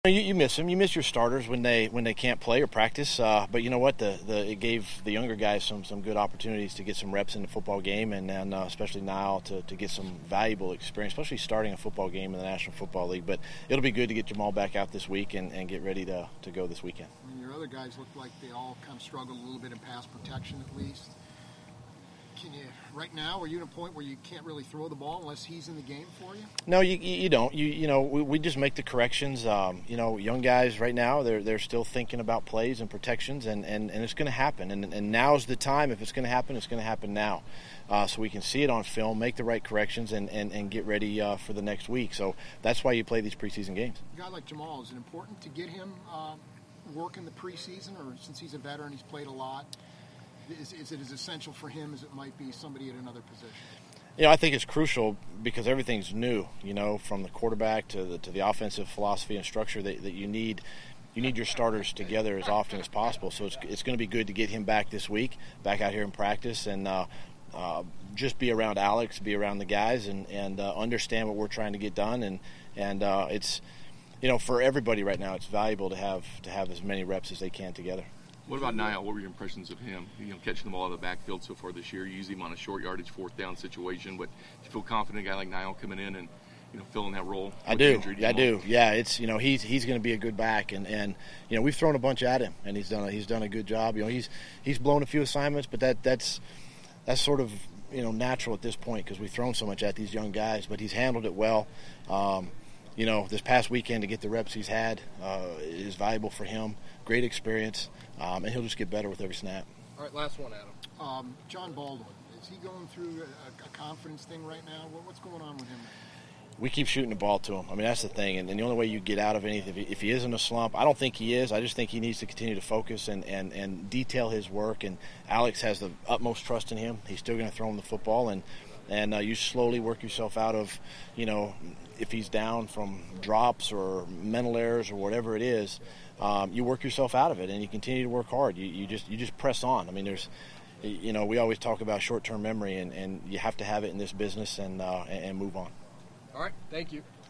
You miss them. You miss your starters when they can't play or practice. But you know what? It gave the younger guys some good opportunities to get some reps in the football game, and especially Niall to get some valuable experience, especially starting a football game in the National Football League. But it'll be good to get Jamal back out this week and get ready to go this weekend. I mean, your other guys look like they all kind of struggled a little bit in pass protection at least. Right now, are you at a point where you can't really throw the ball unless he's in the game for you? No, you don't. We just make the corrections. Young guys right now, they're still thinking about plays and protections, and it's going to happen. And now's the time. If it's going to happen, it's going to happen now. So we can see it on film, make the right corrections, and get ready for the next week. So that's why you play these preseason games. A guy like Jamal, is it important to get him work in the preseason, or since he's a veteran, he's played a lot? Is it as essential for him as it might be somebody at another position? I think it's crucial because everything's new. From the quarterback to the offensive philosophy and structure that you need. You need your starters together as often as possible. So it's going to be good to get him back this week, back out here in practice, and just be around Alex, be around the guys, and understand what we're trying to get done. And it's for everybody right now, it's valuable to have as many reps as they can together. What about Niall? What were your impressions of him? Catching the ball out of the backfield so far this year. You use him on a short yardage, fourth down situation, but do you feel confident a guy like Niall coming in and filling that role? I do. Yeah, it's he's going to be a good back, and we've thrown a bunch at him, and he's done a good job. He's blown a few assignments, but that's sort of natural at this point because we've thrown so much at these young guys. But he's handled it well. This past weekend to get the reps he's had is valuable for him. Great experience, and he'll just get better with every snap. All right, last one, Adam. John Baldwin, is he going through a confidence thing right now? What's going on with him? We keep shooting the ball to him. I mean, that's the thing, and the only way you get out of anything, if he is in a slump, I don't think he is. I just think he needs to continue to focus and detail his work, and Alex has the utmost trust in him. He's still going to throw him the football, and you slowly work yourself out of, if he's down from drops or mental errors or whatever it is, you work yourself out of it, and you continue to work hard. You just press on. I mean, we always talk about short-term memory, and you have to have it in this business and move on. All right, thank you.